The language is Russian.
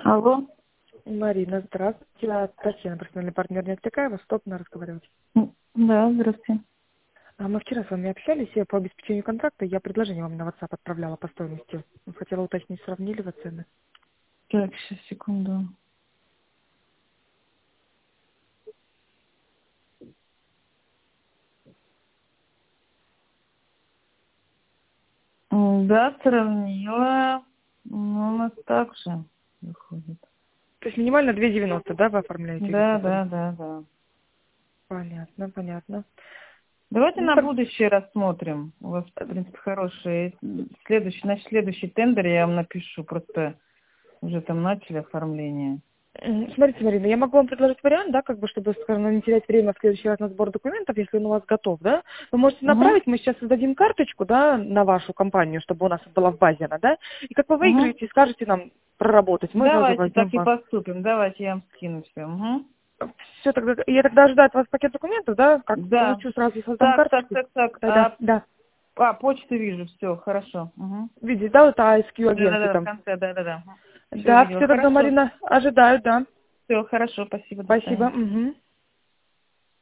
Алло. Марина, здравствуйте. Я Татьяна, профессиональный партнер Нефтекаева. Удобно разговаривать. Да, здравствуйте. Мы вчера с вами общались, и по обеспечению контракта я предложение вам на WhatsApp отправляла по стоимости. Хотела уточнить, сравнили вы цены. Так, сейчас, секунду. Да, сравнила. Ну, у нас так же выходит. То есть минимально 2,90, да, вы оформляете Да, везде там? да, да, да. Понятно, понятно. Давайте Ну, на будущее рассмотрим. У вас, в принципе, хороший. Следующий тендер я вам напишу. Просто уже там начали оформление. Смотрите, Марина, я могу вам предложить вариант, да, как бы, чтобы, скажем, не терять время в следующий раз на сбор документов, если он у вас готов, да. Вы можете Угу, направить, мы сейчас создадим карточку, да, на вашу компанию, чтобы у нас была в базе она, да. И как вы угу. выиграете, скажете нам проработать, мы сразу Давайте возьмем так и вас. поступим. Давайте я вам скину все. Угу. Все, тогда я тогда ожидаю от вас пакет документов, да, как Да. получу, сразу создам Так, так, карточку. так, так. Да, да. Почту вижу, все, хорошо. Угу. Видите, да, вот ISQ агенты Да-да-да, в там. конце, да-да-да. Все Да, видела. все тогда, Хорошо. Марина, ожидаю, да. Все, хорошо, спасибо, до Спасибо. свидания. Угу.